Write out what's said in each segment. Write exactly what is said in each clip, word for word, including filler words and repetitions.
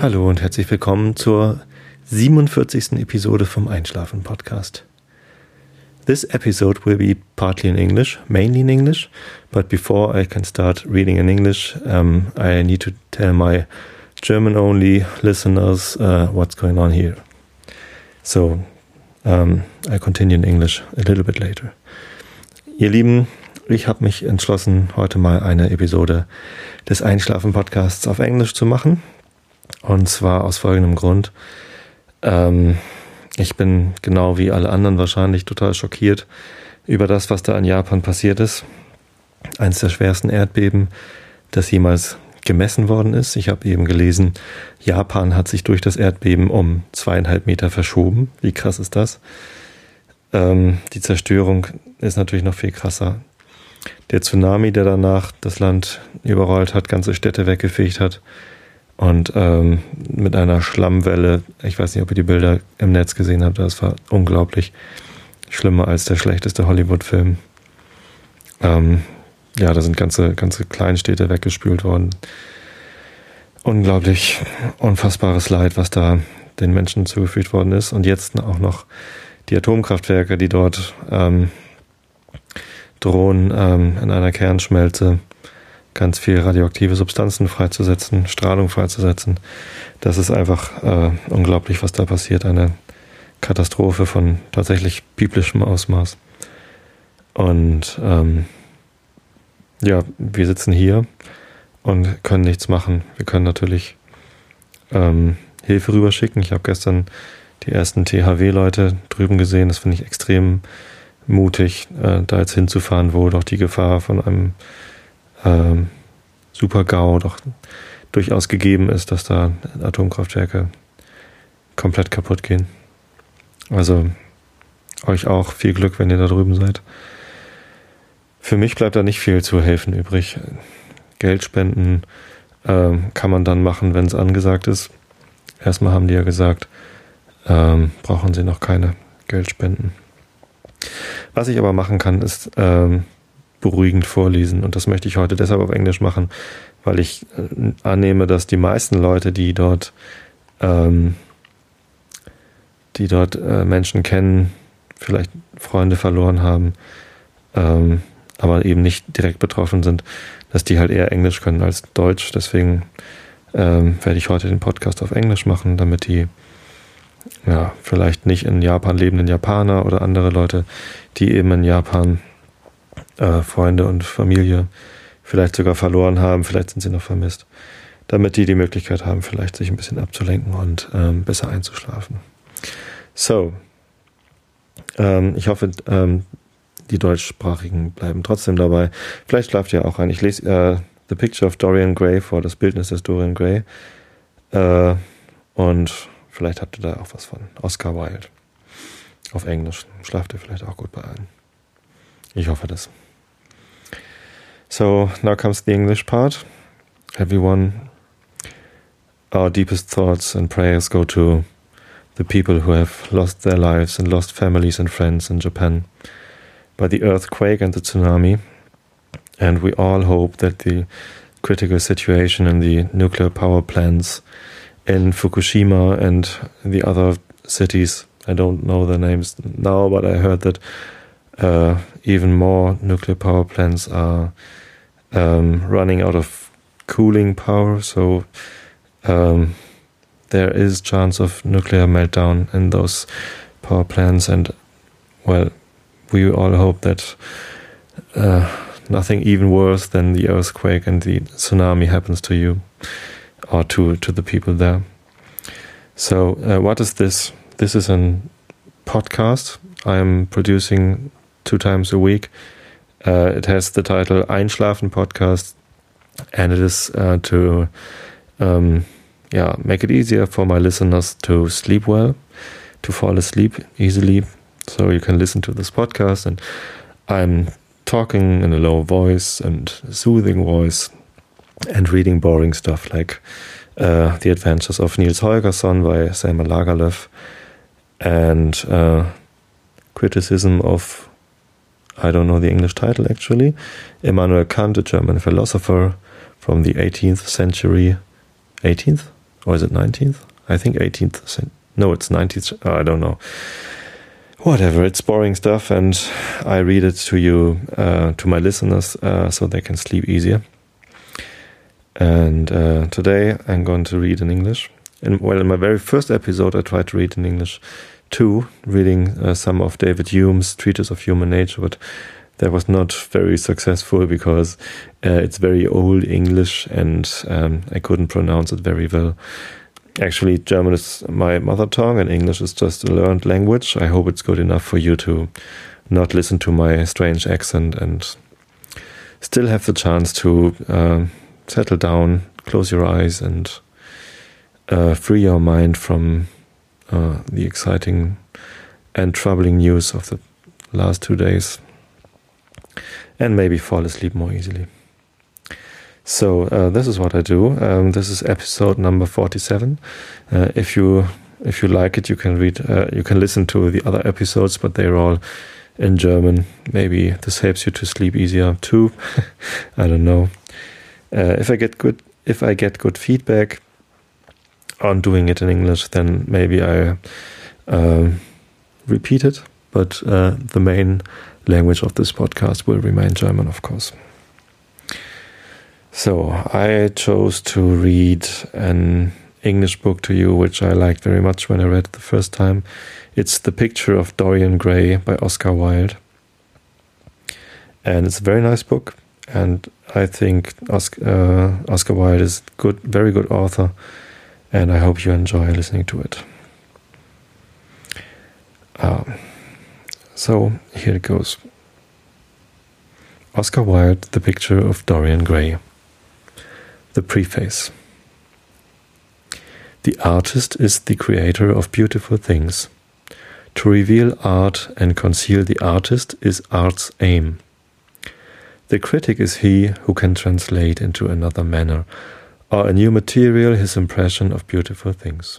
Hallo und herzlich willkommen zur siebenundvierzigsten Episode vom Einschlafen Podcast. This episode will be partly in English, mainly in English, but before I can start reading in English, um, I need to tell my German-only listeners uh, what's going on here. So, um, I continue in English a little bit later. Ihr Lieben, ich habe mich entschlossen, heute mal eine Episode des Einschlafen-Podcasts auf Englisch zu machen. Und zwar aus folgendem Grund. Ähm, ich bin genau wie alle anderen wahrscheinlich total schockiert über das, was da in Japan passiert ist. Eines der schwersten Erdbeben, das jemals gemessen worden ist. Ich habe eben gelesen, Japan hat sich durch das Erdbeben um zweieinhalb Meter verschoben. Wie krass ist das? Ähm, die Zerstörung ist natürlich noch viel krasser. Der Tsunami, der danach das Land überrollt hat, ganze Städte weggefegt hat und ähm, mit einer Schlammwelle, ich weiß nicht, ob ihr die Bilder im Netz gesehen habt, das war unglaublich, schlimmer als der schlechteste Hollywood-Film. Ähm, ja, da sind ganze, ganze Kleinstädte weggespült worden. Unglaublich, unfassbares Leid, was da den Menschen zugefügt worden ist. Und jetzt auch noch die Atomkraftwerke, die dort ähm, drohen, ähm, in einer Kernschmelze ganz viel radioaktive Substanzen freizusetzen, Strahlung freizusetzen. Das ist einfach äh, unglaublich, was da passiert. Eine Katastrophe von tatsächlich biblischem Ausmaß. Und ähm, ja, wir sitzen hier und können nichts machen. Wir können natürlich ähm, Hilfe rüberschicken. Ich habe gestern die ersten T H W-Leute drüben gesehen. Das finde ich extrem mutig, äh, da jetzt hinzufahren, wo doch die Gefahr von einem ähm, Super-GAU doch durchaus gegeben ist, dass da Atomkraftwerke komplett kaputt gehen. Also euch auch viel Glück, wenn ihr da drüben seid. Für mich bleibt da nicht viel zu helfen übrig. Geld spenden äh, kann man dann machen, wenn es angesagt ist. Erstmal haben die ja gesagt, ähm, brauchen sie noch keine Geldspenden. Was ich aber machen kann, ist ähm, beruhigend vorlesen. Und das möchte ich heute deshalb auf Englisch machen, weil ich äh, annehme, dass die meisten Leute, die dort ähm, die dort äh, Menschen kennen, vielleicht Freunde verloren haben, ähm, aber eben nicht direkt betroffen sind, dass die halt eher Englisch können als Deutsch. Deswegen ähm, werde ich heute den Podcast auf Englisch machen, damit die ja vielleicht nicht in Japan lebenden Japaner oder andere Leute, die eben in Japan äh, Freunde und Familie vielleicht sogar verloren haben, vielleicht sind sie noch vermisst, damit die die Möglichkeit haben, vielleicht sich ein bisschen abzulenken und ähm, besser einzuschlafen. So, ähm, ich hoffe, ähm, die Deutschsprachigen bleiben trotzdem dabei. Vielleicht schlaft ihr auch ein. Ich lese äh, The Picture of Dorian Gray vor, das Bildnis des Dorian Gray. Äh, und vielleicht habt ihr da auch was von. Oscar Wilde. Auf Englisch. Schlaft ihr vielleicht auch gut bei ein. Ich hoffe das. So, now comes the English part. Everyone, our deepest thoughts and prayers go to the people who have lost their lives and lost families and friends in Japan by the earthquake and the tsunami. And we all hope that the critical situation in the nuclear power plants in Fukushima and the other cities, I don't know the names now, but I heard that uh, even more nuclear power plants are um, running out of cooling power, so um, there is chance of nuclear meltdown in those power plants, and well, we all hope that uh, nothing even worse than the earthquake and the tsunami happens to you or to, to the people there. So uh, what is this? This is a podcast I am producing two times a week. Uh, it has the title Einschlafen Podcast, and it is uh, to um, yeah, make it easier for my listeners to sleep well, to fall asleep easily. So you can listen to this podcast, and I'm talking in a low voice and soothing voice and reading boring stuff like uh, The Adventures of Niels Holgersson by Selma Lagerlöf and uh, criticism of, I don't know the English title actually, Immanuel Kant, a German philosopher from the eighteenth century, eighteenth or is it nineteenth? I think eighteenth century. No, it's nineteenth. Oh, I don't know. Whatever, it's boring stuff, and I read it to you, uh, to my listeners, uh, so they can sleep easier. And uh, today I'm going to read in English. And well, in my very first episode, I tried to read in English too, reading uh, some of David Hume's Treatise of Human Nature, but that was not very successful because uh, it's very old English, and um, I couldn't pronounce it very well. Actually, German is my mother tongue and English is just a learned language. I hope it's good enough for you to not listen to my strange accent and still have the chance to uh, settle down, close your eyes, and uh, free your mind from uh, the exciting and troubling news of the last two days, and maybe fall asleep more easily. So uh, this is what I do. Um, this is episode number forty-seven. Uh, if you if you like it, you can read. Uh, you can listen to the other episodes, but they're all in German. Maybe this helps you to sleep easier too. I don't know. Uh, if I get good if I get good feedback on doing it in English, then maybe I uh, repeat it. But uh, the main language of this podcast will remain German, of course. So, I chose to read an English book to you, which I liked very much when I read it the first time. It's The Picture of Dorian Gray by Oscar Wilde. And it's a very nice book, and I think Oscar, uh, Oscar Wilde is a good, very good author, and I hope you enjoy listening to it. Um, so, here it goes. Oscar Wilde, The Picture of Dorian Gray. The preface. The artist is the creator of beautiful things. To reveal art and conceal the artist is art's aim. The critic is he who can translate into another manner or a new material his impression of beautiful things.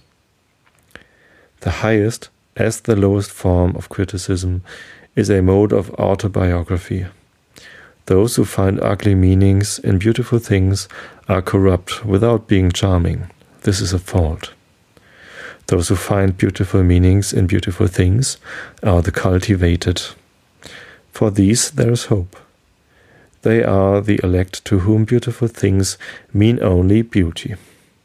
The highest, as the lowest form of criticism, is a mode of autobiography. Those who find ugly meanings in beautiful things are corrupt without being charming. This is a fault. Those who find beautiful meanings in beautiful things are the cultivated. For these there is hope. They are the elect to whom beautiful things mean only beauty.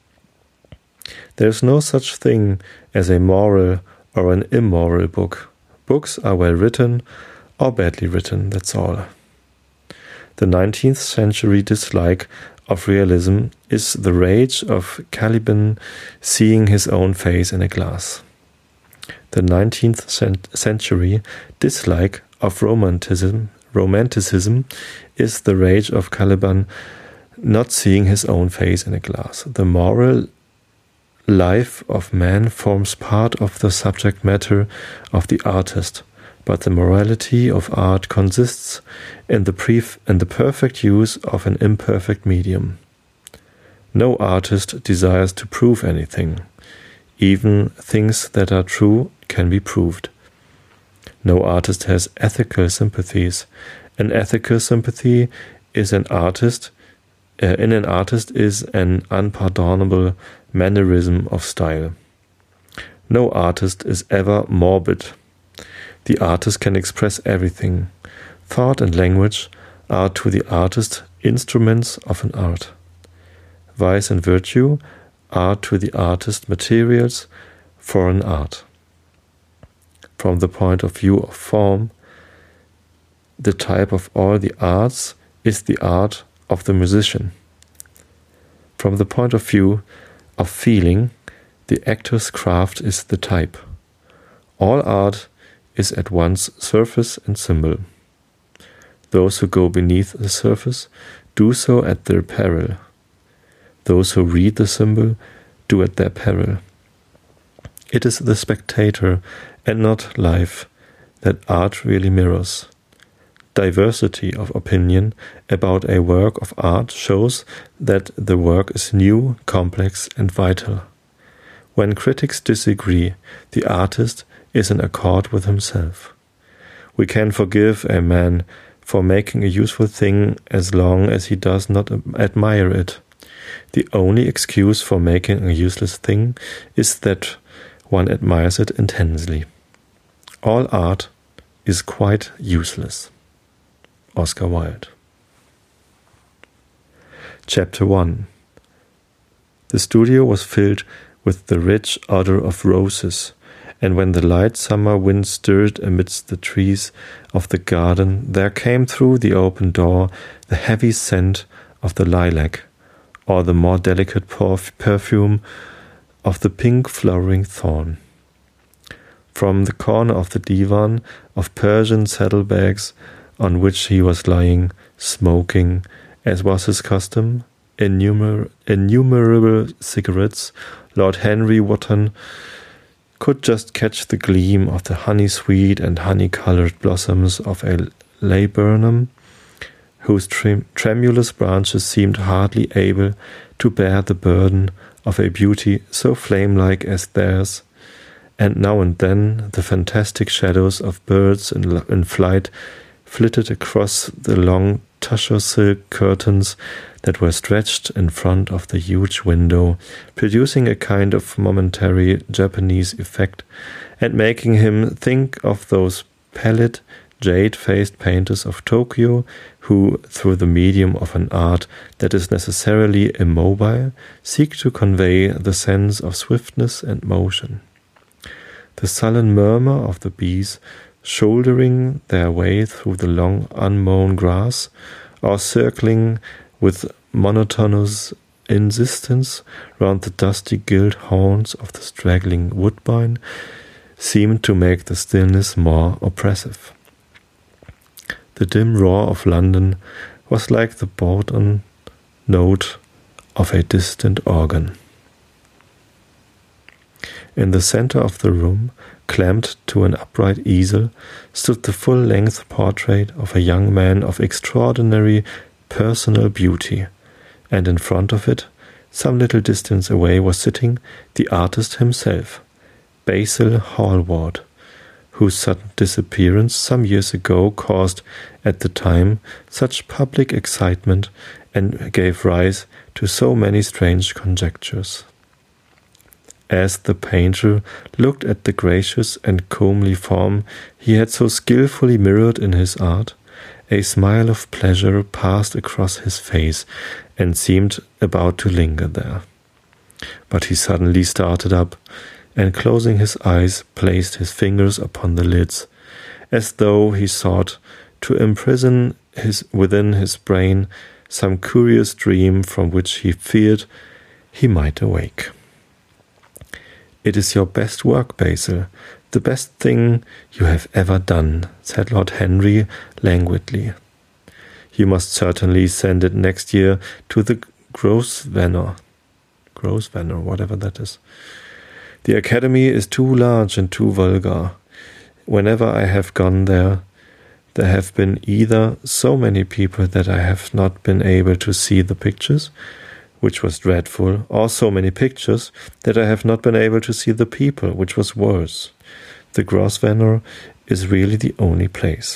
There is no such thing as a moral or an immoral book. Books are well written or badly written, that's all. The nineteenth century dislike of realism is the rage of Caliban seeing his own face in a glass. The nineteenth century dislike of romanticism, romanticism is the rage of Caliban not seeing his own face in a glass. The moral life of man forms part of the subject matter of the artist, but the morality of art consists in the, pref- in the perfect use of an imperfect medium. No artist desires to prove anything. Even things that are true can be proved. No artist has ethical sympathies. An ethical sympathy is an artist, uh, in an artist is an unpardonable mannerism of style. No artist is ever morbid. The artist can express everything. Thought and language are to the artist instruments of an art. Vice and virtue are to the artist materials for an art. From the point of view of form, the type of all the arts is the art of the musician. From the point of view of feeling, the actor's craft is the type. All art is at once surface and symbol. Those who go beneath the surface do so at their peril. Those who read the symbol do at their peril. It is the spectator and not life that art really mirrors. Diversity of opinion about a work of art shows that the work is new, complex, and vital. When critics disagree, the artist is in accord with himself. We can forgive a man for making a useful thing as long as he does not admire it. The only excuse for making a useless thing is that one admires it intensely. All art is quite useless. Oscar Wilde. Chapter one. The studio was filled with the rich odor of roses, and when the light summer wind stirred amidst the trees of the garden, there came through the open door the heavy scent of the lilac, or the more delicate perf- perfume of the pink flowering thorn. From the corner of the divan of Persian saddlebags on which he was lying, smoking, as was his custom, innumer- innumerable cigarettes, Lord Henry Wotton could just catch the gleam of the honey-sweet and honey-coloured blossoms of a laburnum, whose trem- tremulous branches seemed hardly able to bear the burden of a beauty so flame-like as theirs, and now and then the fantastic shadows of birds in, in flight flitted across the long tussore silk curtains that were stretched in front of the huge window, producing a kind of momentary Japanese effect, and making him think of those pallid, jade-faced painters of Tokyo who, through the medium of an art that is necessarily immobile, seek to convey the sense of swiftness and motion. The sullen murmur of the bees shouldering their way through the long unmown grass, or circling with monotonous insistence round the dusty gilt horns of the straggling woodbine, seemed to make the stillness more oppressive. The dim roar of London was like the bourdon note of a distant organ. In the center of the room, clamped to an upright easel, stood the full-length portrait of a young man of extraordinary personal beauty, and in front of it, some little distance away, was sitting the artist himself, Basil Hallward, whose sudden disappearance some years ago caused, at the time, such public excitement and gave rise to so many strange conjectures. As the painter looked at the gracious and comely form he had so skilfully mirrored in his art, a smile of pleasure passed across his face and seemed about to linger there. But he suddenly started up, and closing his eyes, placed his fingers upon the lids, as though he sought to imprison his, within his brain some curious dream from which he feared he might awake. "It is your best work, Basil, the best thing you have ever done," said Lord Henry languidly. "You must certainly send it next year to the Grosvenor, Grosvenor, whatever that is. The Academy is too large and too vulgar. Whenever I have gone there, there have been either so many people that I have not been able to see the pictures, which was dreadful, or so many pictures that I have not been able to see the people, which was worse. The Grosvenor is really the only place."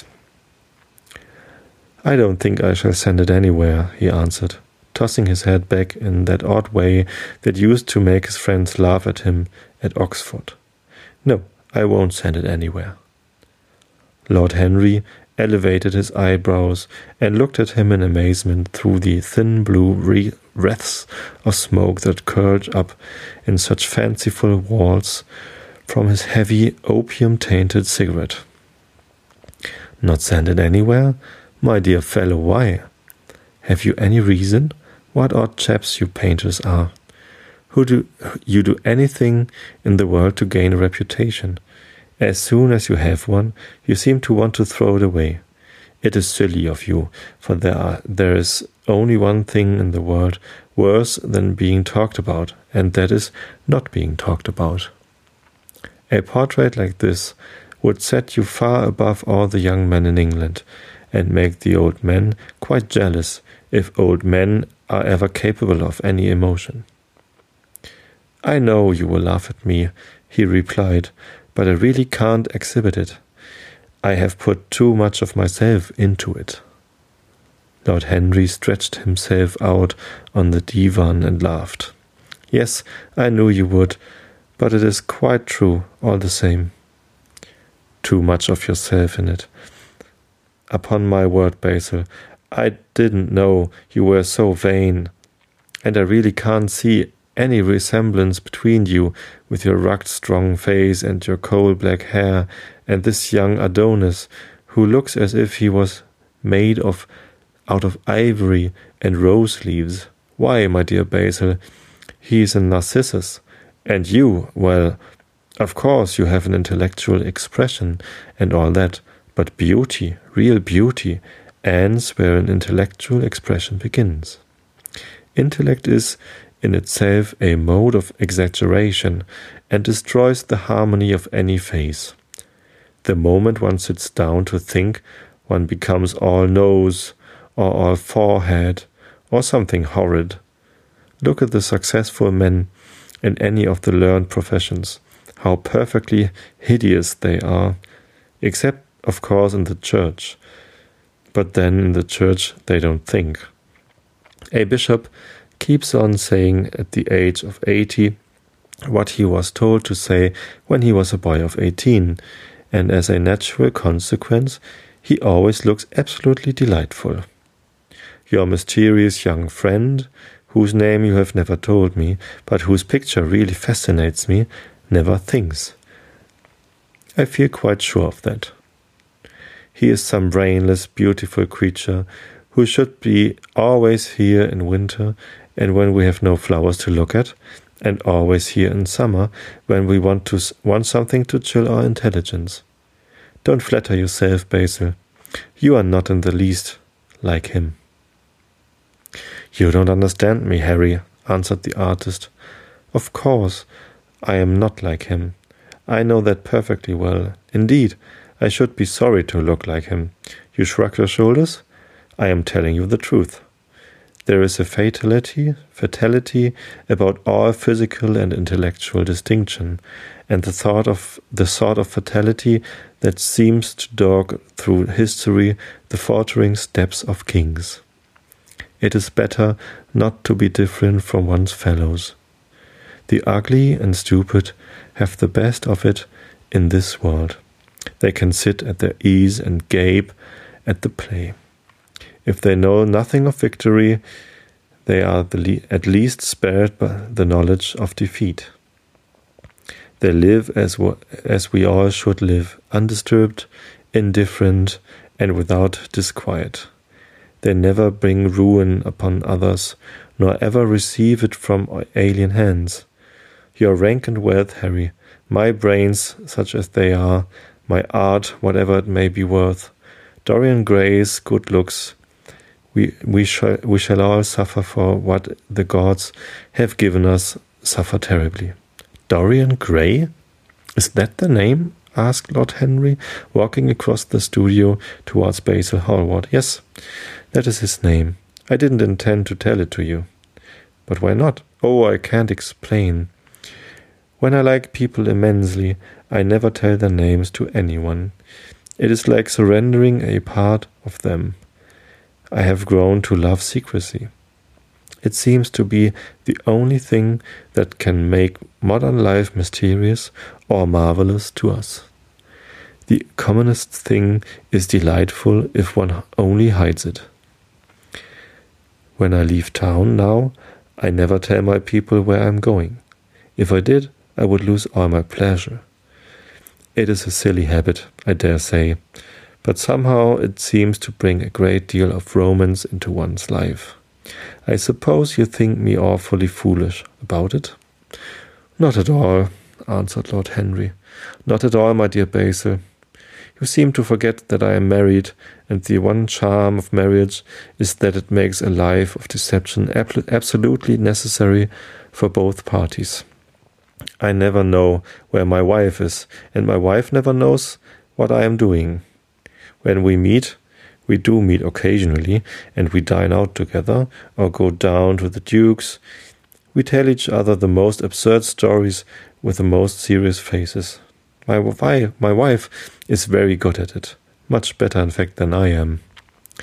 "I don't think I shall send it anywhere," he answered, tossing his head back in that odd way that used to make his friends laugh at him at Oxford. "No, I won't send it anywhere." Lord Henry elevated his eyebrows and looked at him in amazement through the thin blue re- wreaths of smoke that curled up in such fanciful walls from his heavy opium-tainted cigarette. "Not send it anywhere? My dear fellow, why? Have you any reason? What odd chaps you painters are. Who do you do anything in the world to gain a reputation? As soon as you have one, you seem to want to throw it away. It is silly of you, for there are, there is only one thing in the world worse than being talked about, and that is not being talked about. A portrait like this would set you far above all the young men in England, and make the old men quite jealous, if old men are ever capable of any emotion." "I know you will laugh at me," he replied, "but I really can't exhibit it. I have put too much of myself into it." Lord Henry stretched himself out on the divan and laughed. "Yes, I knew you would, but it is quite true all the same." "Too much of yourself in it." "Upon my word, Basil, I didn't know you were so vain. And I really can't see any resemblance between you, with your rugged, strong face and your coal-black hair, and this young Adonis, who looks as if he was made of out of ivory and rose leaves. Why, my dear Basil, he is a Narcissus, and you, well, of course you have an intellectual expression and all that, but beauty, real beauty, ends where an intellectual expression begins. Intellect is in itself a mode of exaggeration and destroys the harmony of any face. The moment one sits down to think, one becomes all nose, or all forehead, or something horrid. Look at the successful men in any of the learned professions, how perfectly hideous they are, except, of course, in the church. But then in the church they don't think. A bishop keeps on saying at the age of eighty what he was told to say when he was a boy of eighteen, and as a natural consequence he always looks absolutely delightful. Your mysterious young friend, whose name you have never told me, but whose picture really fascinates me, never thinks. I feel quite sure of that. He is some brainless, beautiful creature who should be always here in winter and when we have no flowers to look at, and always here in summer when we want to want something to chill our intelligence. Don't flatter yourself, Basil. You are not in the least like him. You don't understand me, Harry, answered the artist. Of course, I am not like him. I know that perfectly well. Indeed, I should be sorry to look like him. You shrug your shoulders? I am telling you the truth. There is a fatality, fatality about all physical and intellectual distinction, and the thought of the sort of fatality that seems to dog through history the faltering steps of kings. It is better not to be different from one's fellows. The ugly and stupid have the best of it in this world. They can sit at their ease and gape at the play. If they know nothing of victory, they are the le- at least spared by the knowledge of defeat. They live as, w- as we all should live, undisturbed, indifferent, and without disquiet. They never bring ruin upon others, nor ever receive it from alien hands. Your rank and wealth, Harry, my brains, such as they are, my art, whatever it may be worth, Dorian Gray's good looks, we we shall we shall all suffer for what the gods have given us, suffer terribly. Dorian Gray? Is that the name? Asked Lord Henry, walking across the studio towards Basil Hallward. Yes, that is his name. I didn't intend to tell it to you. But why not? Oh, I can't explain. When I like people immensely, I never tell their names to anyone. It is like surrendering a part of them. I have grown to love secrecy. It seems to be the only thing that can make modern life mysterious or marvelous to us. The commonest thing is delightful if one only hides it. When I leave town now, I never tell my people where I am going. If I did, I would lose all my pleasure. It is a silly habit, I dare say, but somehow it seems to bring a great deal of romance into one's life. I suppose you think me awfully foolish about it? Not at all, answered Lord Henry. Not at all, my dear Basil. You seem to forget that I am married, and the one charm of marriage is that it makes a life of deception ab- absolutely necessary for both parties. I never know where my wife is, and my wife never knows what I am doing. When we meet, we do meet occasionally, and we dine out together, or go down to the Duke's. We tell each other the most absurd stories with the most serious faces. My wife, my wife is very good at it, much better in fact than I am.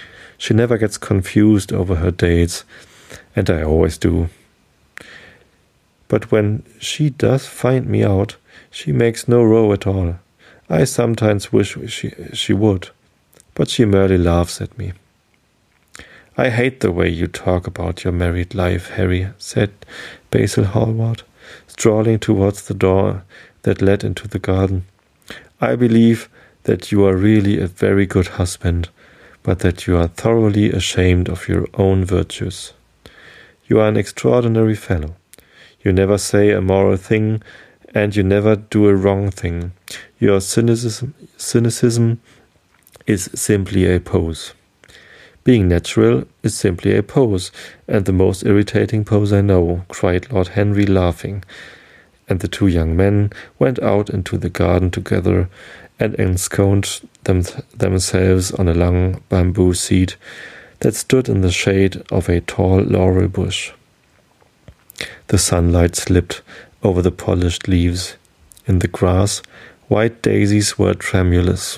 She never gets confused over her dates, and I always do. But when she does find me out, she makes no row at all. I sometimes wish she, she would, but she merely laughs at me. I hate the way you talk about your married life, Harry, said Basil Hallward, strolling towards the door that led into the garden. I believe that you are really a very good husband, but that you are thoroughly ashamed of your own virtues. You are an extraordinary fellow. You never say a moral thing, and you never do a wrong thing. Your cynicism, cynicism is simply a pose. Being natural is simply a pose, and the most irritating pose I know, cried Lord Henry, laughing. And the two young men went out into the garden together and ensconced them themselves on a long bamboo seat that stood in the shade of a tall laurel bush. The sunlight slipped over the polished leaves. In the grass, white daisies were tremulous.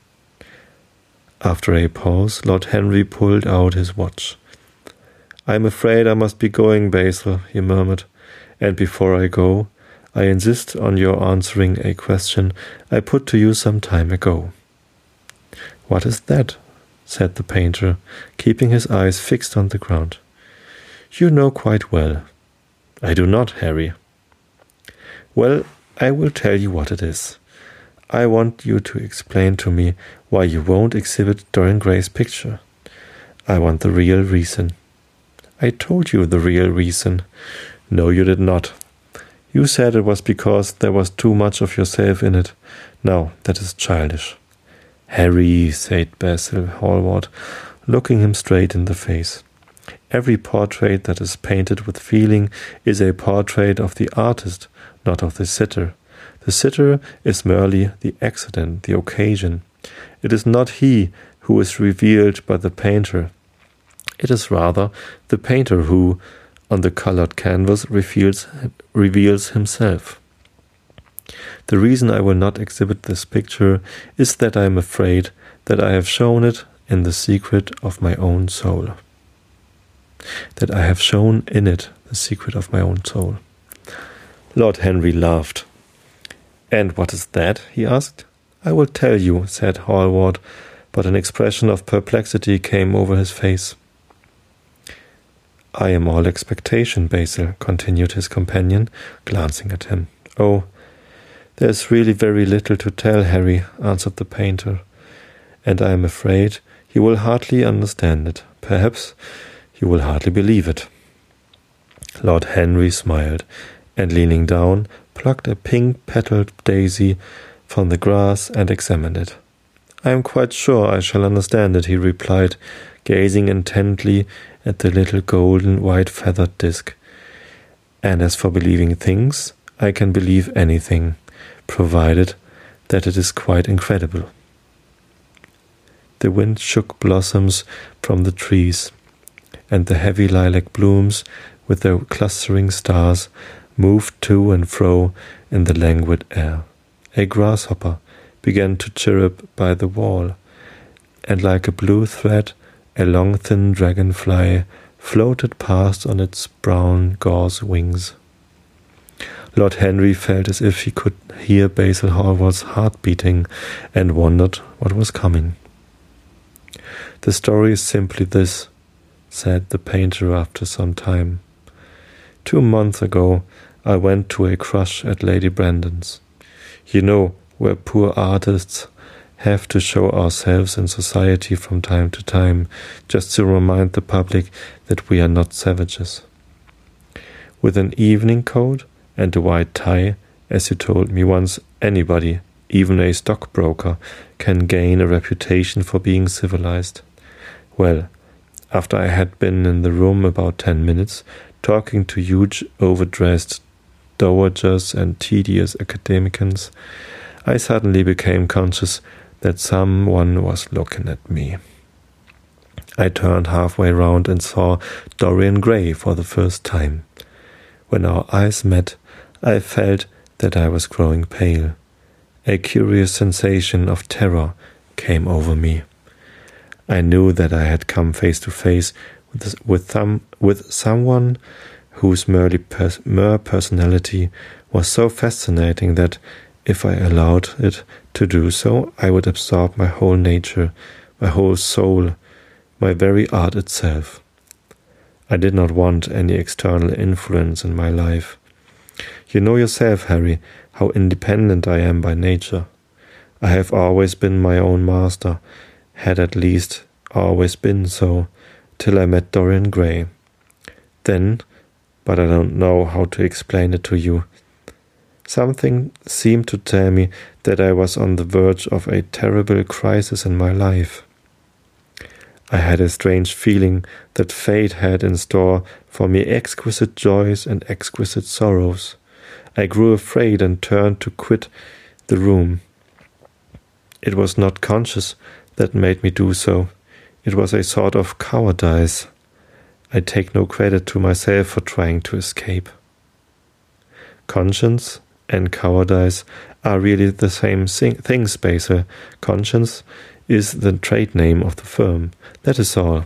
After a pause, Lord Henry pulled out his watch. "I am afraid I must be going, Basil," he murmured, "and before I go, I insist on your answering a question I put to you some time ago." "What is that?" said the painter, keeping his eyes fixed on the ground. "You know quite well." "I do not, Harry." "Well, I will tell you what it is. I want you to explain to me why you won't exhibit Dorian Gray's picture. I want the real reason." "I told you the real reason." "No, you did not. You said it was because there was too much of yourself in it. Now, that is childish." "Harry," said Basil Hallward, looking him straight in the face, "every portrait that is painted with feeling is a portrait of the artist, not of the sitter. The sitter is merely the accident, the occasion. It is not he who is revealed by the painter. It is rather the painter who, on the colored canvas, reveals, reveals himself. The reason I will not exhibit this picture is that I am afraid that I have shown it in the secret of my own soul. That I have shown in it the secret of my own soul." Lord Henry laughed. "And what is that?" he asked. "I will tell you," said Hallward, but an expression of perplexity came over his face. "I am all expectation, Basil," continued his companion, glancing at him. "Oh, there is really very little to tell, Harry," answered the painter, "and I am afraid you will hardly understand it. Perhaps you will hardly believe it." Lord Henry smiled, and leaning down, plucked a pink-petaled daisy from the grass and examined it. "I am quite sure I shall understand it," he replied, gazing intently at the little golden white-feathered disk. "And as for believing things, I can believe anything, provided that it is quite incredible." The wind shook blossoms from the trees, and the heavy lilac blooms, with their clustering stars, moved to and fro in the languid air. A grasshopper began to chirrup by the wall, and like a blue thread, a long thin dragonfly floated past on its brown gauze wings. Lord Henry felt as if he could hear Basil Hallward's heart beating, and wondered what was coming. "The story is simply this," said the painter after some time. "Two months ago I went to a crush at Lady Brandon's. You know, where poor artists have to show ourselves in society from time to time, just to remind the public that we are not savages. With an evening coat and a white tie, as you told me once, anybody, even a stockbroker, can gain a reputation for being civilized. Well, after I had been in the room about ten minutes, talking to huge overdressed dowagers and tedious academicians, I suddenly became conscious that someone was looking at me. I turned halfway round and saw Dorian Gray for the first time. When our eyes met, I felt that I was growing pale. A curious sensation of terror came over me. I knew that I had come face to face with this, with, some, with someone whose merely pers- mere personality was so fascinating that, if I allowed it to do so, I would absorb my whole nature, my whole soul, my very art itself. I did not want any external influence in my life. You know yourself, Harry, how independent I am by nature. I have always been my own master, had at least always been so, till I met Dorian Gray. Then, but I don't know how to explain it to you, something seemed to tell me that I was on the verge of a terrible crisis in my life. I had a strange feeling that fate had in store for me exquisite joys and exquisite sorrows. I grew afraid and turned to quit the room. It was not conscience that made me do so. It was a sort of cowardice. I take no credit to myself for trying to escape. Conscience and cowardice are really the same thing, Spacer. Conscience is the trade name of the firm. That is all.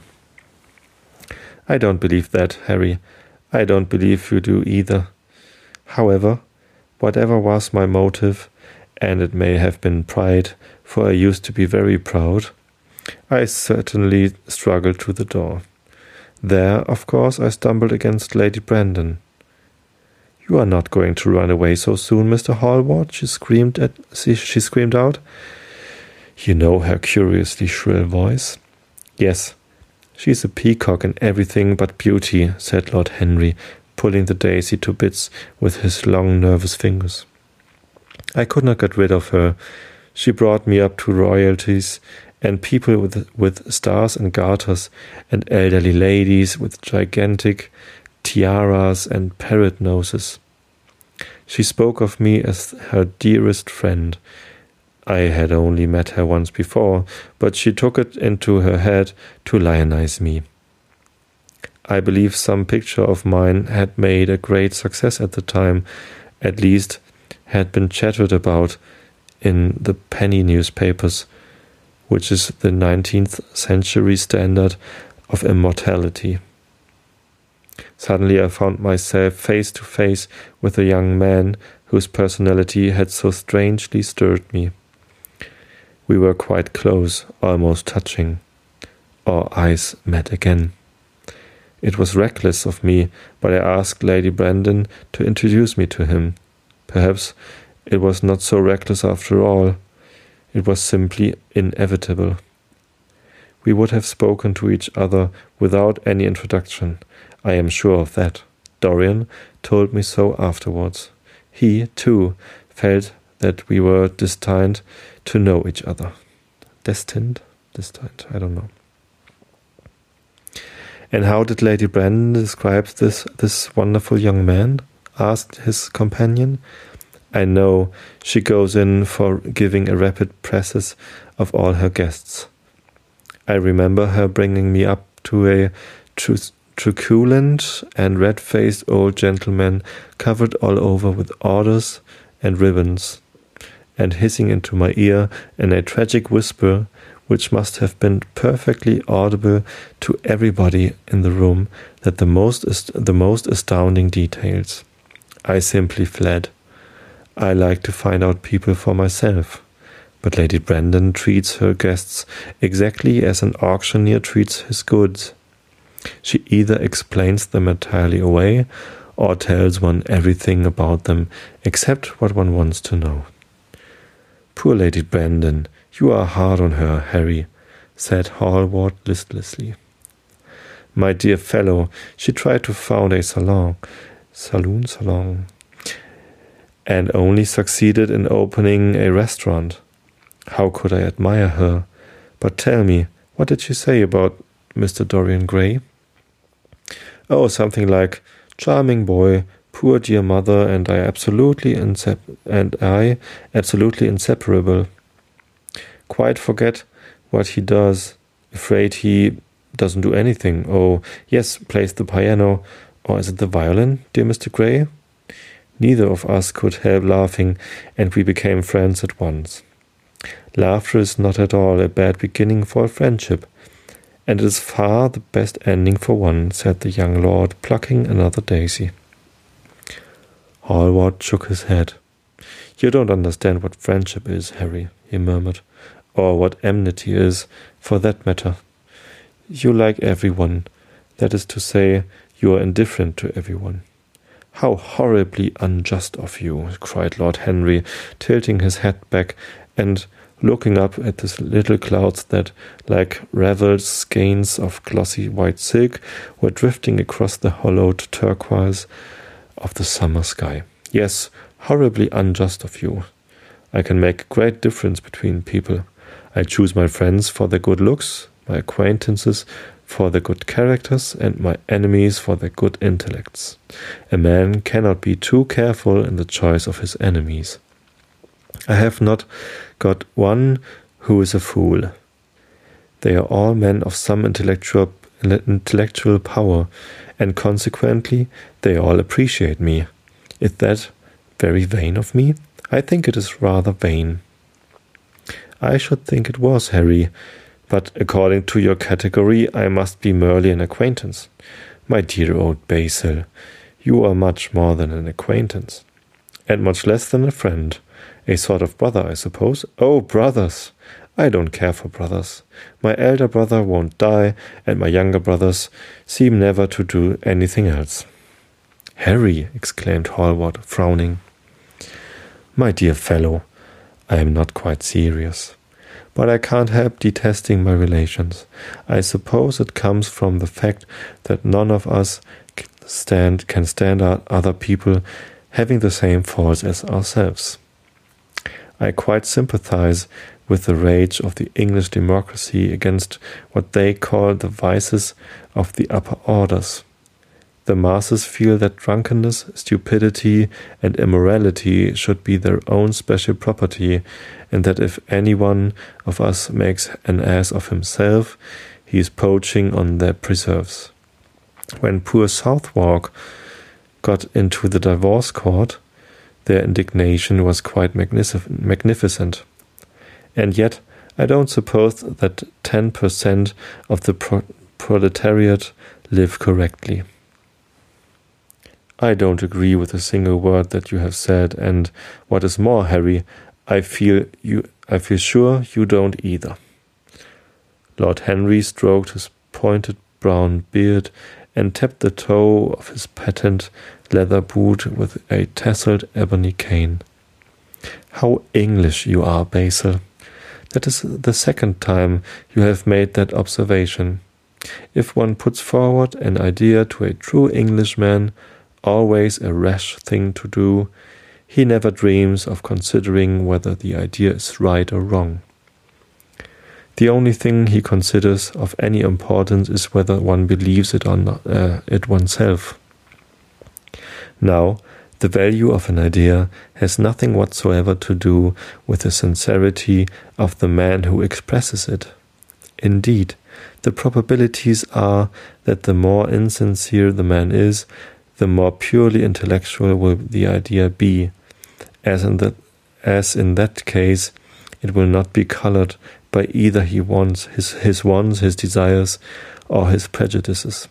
I don't believe that, Harry. I don't believe you do either. However, whatever was my motive, and it may have been pride, for I used to be very proud, I certainly struggled to the door. There, of course, I stumbled against Lady Brandon. "You are not going to run away so soon, Mister Hallward," she screamed at she, she screamed out. You know her curiously shrill voice. "Yes, she's a peacock in everything but beauty," said Lord Henry, pulling the daisy to bits with his long nervous fingers. "I could not get rid of her. She brought me up to royalties, and people with with stars and garters, and elderly ladies with gigantic tiaras and parrot noses. She spoke of me as her dearest friend. I had only met her once before, but she took it into her head to lionize me. I believe some picture of mine had made a great success at the time, at least had been chattered about in the penny newspapers, which is the nineteenth century standard of immortality. Suddenly I found myself face to face with a young man whose personality had so strangely stirred me. We were quite close, almost touching. Our eyes met again. It was reckless of me, but I asked Lady Brandon to introduce me to him. Perhaps it was not so reckless after all. It was simply inevitable. We would have spoken to each other without any introduction. I am sure of that. Dorian told me so afterwards. He, too, felt that we were destined to know each other. Destined? Destined, I don't know. "And how did Lady Brandon describe this, this wonderful young man?" asked his companion. "I know she goes in for giving a rapid precis of all her guests. I remember her bringing me up to a truth truculent and red-faced old gentleman covered all over with orders and ribbons, and hissing into my ear in a tragic whisper which must have been perfectly audible to everybody in the room, that the most est- the most astounding details. I simply fled. I like to find out people for myself. But Lady Brandon treats her guests exactly as an auctioneer treats his goods. She either explains them entirely away, or tells one everything about them except what one wants to know. Poor Lady Brandon, you are hard on her, Harry, said Hallward listlessly. My dear fellow, she tried to found a salon, saloon, salon, and only succeeded in opening a restaurant. How could I admire her? But tell me, what did she say about Mister Dorian Gray? Oh, something like, charming boy, poor dear mother, and I absolutely insep- and I absolutely inseparable. Quite forget what he does. Afraid he doesn't do anything. Oh, yes, plays the piano. Or is it the violin, dear Mister Gray? Neither of us could help laughing, and we became friends at once. Laughter is not at all a bad beginning for a friendship. "And it is far the best ending for one," said the young lord, plucking another daisy. Hallward shook his head. "You don't understand what friendship is, Harry," he murmured, "or what enmity is, for that matter. You like everyone. That is to say, you are indifferent to everyone." "How horribly unjust of you," cried Lord Henry, tilting his head back and looking up at the little clouds that, like ravelled skeins of glossy white silk, were drifting across the hollowed turquoise of the summer sky. "Yes, horribly unjust of you. I can make a great difference between people. I choose my friends for their good looks, my acquaintances for their good characters, and my enemies for their good intellects. A man cannot be too careful in the choice of his enemies. I have not got one who is a fool. They are all men of some intellectual intellectual power, and consequently they all appreciate me. Is that very vain of me? I think it is rather vain." "I should think it was, Harry. But according to your category, I must be merely an acquaintance." "My dear old Basil, you are much more than an acquaintance." "And much less than a friend. A sort of brother, I suppose." "Oh, brothers! I don't care for brothers. My elder brother won't die, and my younger brothers seem never to do anything else." "Harry!" exclaimed Hallward, frowning. "My dear fellow, I am not quite serious. But I can't help detesting my relations. I suppose it comes from the fact that none of us stand, can stand out other people having the same faults as ourselves. I quite sympathize with the rage of the English democracy against what they call the vices of the upper orders. The masses feel that drunkenness, stupidity, and immorality should be their own special property, and that if any one of us makes an ass of himself, he is poaching on their preserves. When poor Southwark got into the divorce court, their indignation was quite magnific- magnificent. And yet, I don't suppose that ten percent of the pro- proletariat live correctly." "I don't agree with a single word that you have said, and what is more, Harry, I feel you. I feel sure you don't either." Lord Henry stroked his pointed brown beard and tapped the toe of his patent leather boot with a tasseled ebony cane. "How English you are, Basil! That is the second time you have made that observation. If one puts forward an idea to a true Englishman, always a rash thing to do, he never dreams of considering whether the idea is right or wrong. The only thing he considers of any importance is whether one believes it or not, uh, it oneself. Now, the value of an idea has nothing whatsoever to do with the sincerity of the man who expresses it. Indeed, the probabilities are that the more insincere the man is, the more purely intellectual will the idea be. As in that, as in that case, it will not be colored by either he wants his, his wants, his desires, or his prejudices.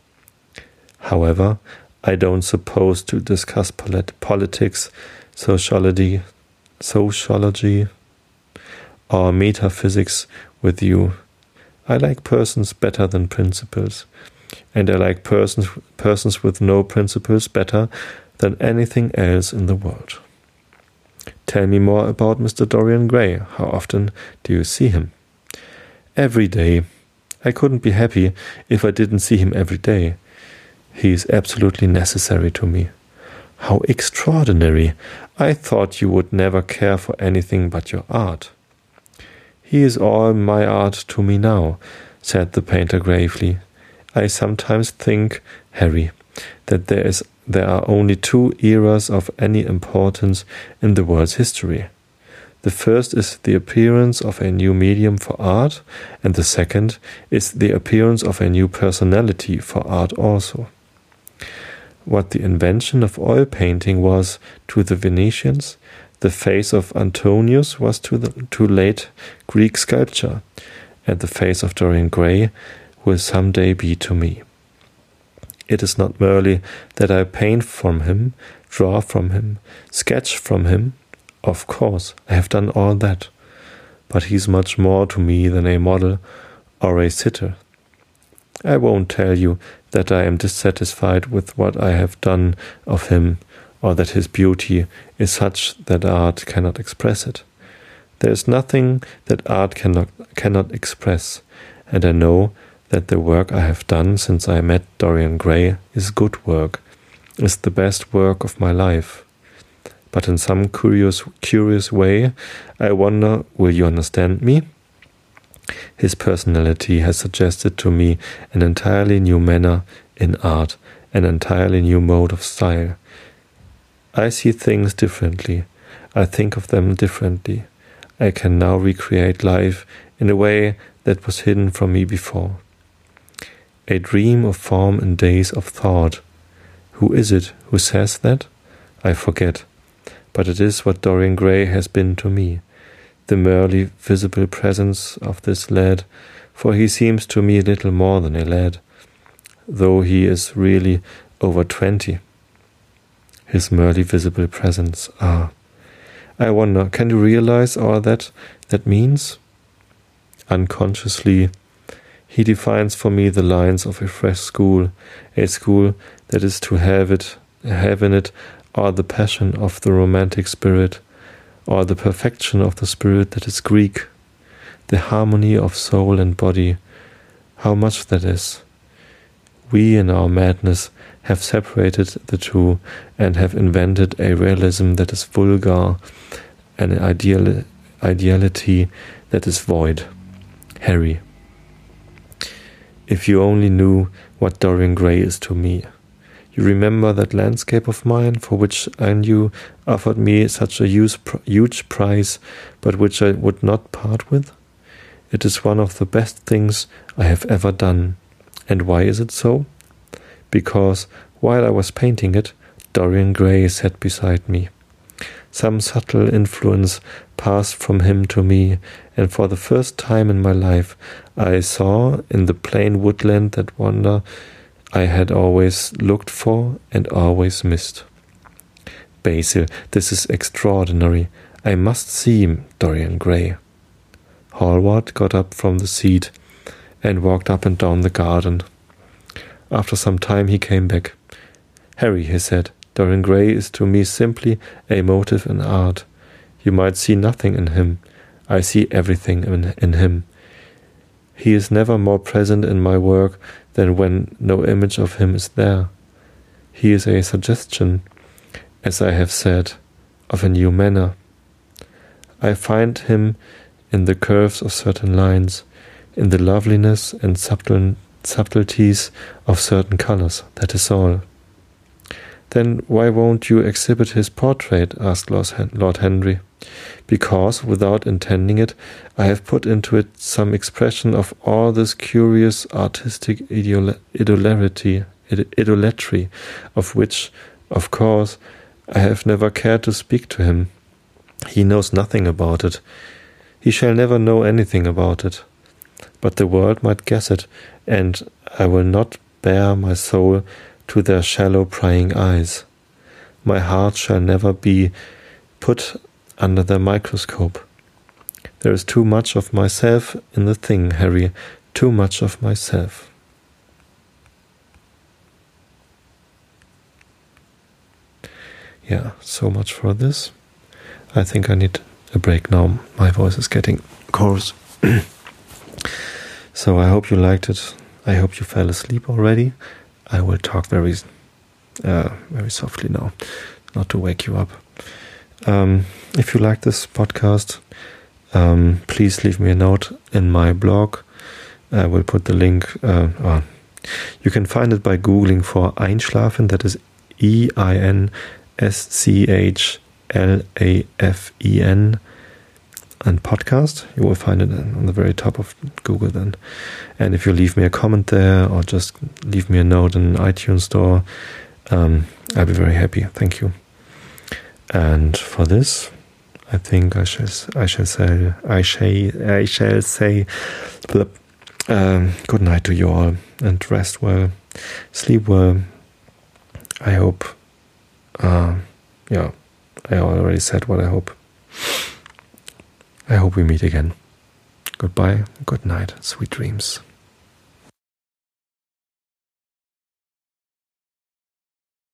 However, I don't suppose to discuss polit- politics, sociology, sociology, or metaphysics with you. I like persons better than principles, and I like persons persons with no principles better than anything else in the world. Tell me more about Mister Dorian Gray. How often do you see him?" "Every day. I couldn't be happy if I didn't see him every day. He is absolutely necessary to me." "How extraordinary! I thought you would never care for anything but your art." "He is all my art to me now," said the painter gravely. "I sometimes think, Harry, that there is there are only two eras of any importance in the world's history. The first is the appearance of a new medium for art, and the second is the appearance of a new personality for art also. What the invention of oil painting was to the Venetians, the face of Antonius was to the to late Greek sculpture, and the face of Dorian Gray will someday be to me. It is not merely that I paint from him, draw from him, sketch from him. Of course, I have done all that. But he is much more to me than a model or a sitter. I won't tell you that I am dissatisfied with what I have done of him, or that his beauty is such that art cannot express it. There is nothing that art cannot, cannot express, and I know that the work I have done since I met Dorian Gray is good work, is the best work of my life. But in some curious, curious way, I wonder, will you understand me? His personality has suggested to me an entirely new manner in art, an entirely new mode of style. I see things differently. I think of them differently. I can now recreate life in a way that was hidden from me before. A dream of form in days of thought. Who is it who says that? I forget. But it is what Dorian Gray has been to me, the merely visible presence of this lad, for he seems to me little more than a lad, though he is really over twenty. His merely visible presence, ah. I wonder, can you realize all that that means? Unconsciously, he defines for me the lines of a fresh school, a school that is to have it, have in it all the passion of the romantic spirit, or the perfection of the spirit that is Greek, the harmony of soul and body. How much that is! We, in our madness, have separated the two and have invented a realism that is vulgar, an ideal, ideality that is void. Harry, if you only knew what Dorian Gray is to me. You remember that landscape of mine for which I knew offered me such a huge, huge price, but which I would not part with? It is one of the best things I have ever done. And why is it so? Because while I was painting it, Dorian Gray sat beside me. Some subtle influence passed from him to me, and for the first time in my life I saw in the plain woodland that wonder I had always looked for and always missed. Basil, this is extraordinary. I must see Dorian Gray. Hallward got up from the seat and walked up and down the garden. After some time he came back. Harry, he said, Dorian Gray is to me simply a motive in art. You might see nothing in him. I see everything in, in him. He is never more present in my work than when no image of him is there. He is a suggestion, as I have said, of a new manner. I find him in the curves of certain lines, in the loveliness and subtle subtleties of certain colors. That is all. Then why won't you exhibit his portrait? Asked Lord Henry. Because, without intending it, I have put into it some expression of all this curious artistic idol idolatry, idolatry, of which, of course, I have never cared to speak to him. He knows nothing about it. He shall never know anything about it. But the world might guess it, and I will not bare my soul to their shallow prying eyes. My heart shall never be put under their microscope. There is too much of myself in the thing, Harry, too much of myself. Yeah, so much for this. I think I need a break now. My voice is getting coarse. So I hope you liked it. I hope you fell asleep already. I will talk very, uh, very softly now, not to wake you up. Um, if you like this podcast, um, please leave me a note in my blog. I will put the link. Uh, uh, you can find it by googling for Einschlafen. That is E I N S C H L A F E N. And podcast, you will find it on the very top of Google then. And if you leave me a comment there or just leave me a note in iTunes store, um, I'll be very happy. Thank you. And for this, I think I shall I shall say I shall I shall say Um, good night to you all, and rest well, sleep well. I hope, uh, yeah, I already said what I hope. I hope we meet again. Goodbye, good night, sweet dreams.